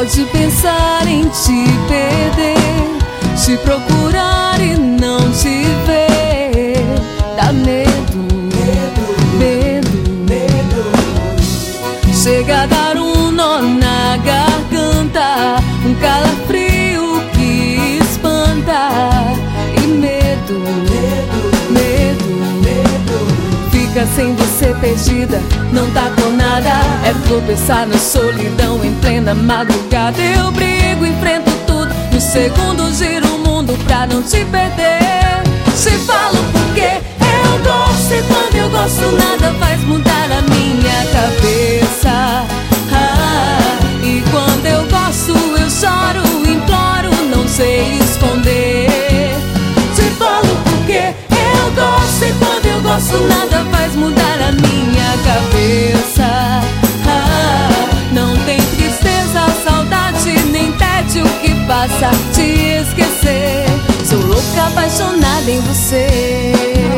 Pode pensar em te perder, te procurar e não te ver. Dá medo, medo. Chega a dar um nó na garganta, um calafrio que espanta. E medo. Fica sem você perdida, não dá com nada. É tropeçar na solidão em plena madrugada. Eu brigo, enfrento tudo, no segundo giro o mundo pra não te perder. Te falo porque eu gosto, e quando eu gosto nada faz mudar a minha cabeça. E quando eu gosto eu choro, imploro, não sei esconder. Te falo porque eu gosto, e quando eu gosto nada faz mudar a minha cabeça. Não tem tristeza, saudade, nem tédio que faça te esquecer. Sou louca, apaixonada em você.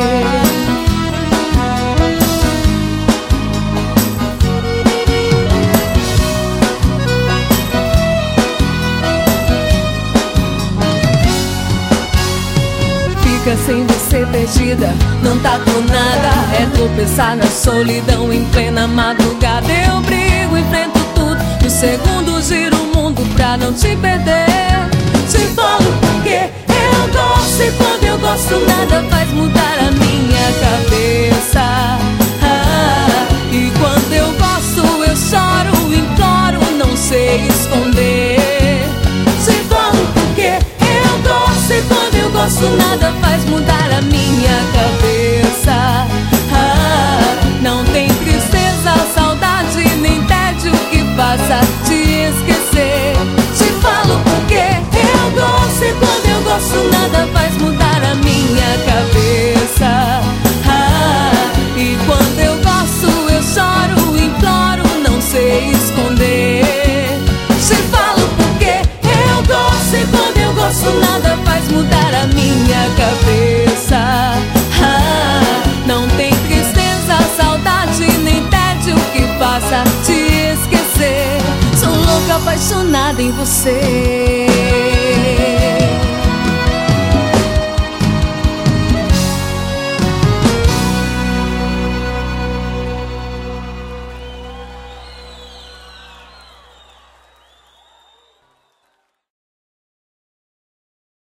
Fica sem você perdida, não tá com nada. É tropeçar na solidão em plena madrugada. Eu brigo, enfrento tudo, no segundo giro o mundo pra não te perder. Te falo porque eu gosto, e quando eu gosto nada faz mudar a minha cabeça. E quando eu gosto eu choro, imploro, não sei esconder. Te falo porque eu gosto, e quando eu gosto nada faz mudar a minha cabeça. Não tem tristeza, saudade, nem tédio que faça te esquecer. Te falo porque eu gosto, e quando eu gosto nada faz mudar a minha cabeça. E quando eu gosto eu choro, imploro, não sei esconder. Te falo porque eu gosto, e quando eu gosto nada faz mudar a minha cabeça. Não tem tristeza, saudade, nem tédio que faça te esquecer. Sou louca, apaixonada em você.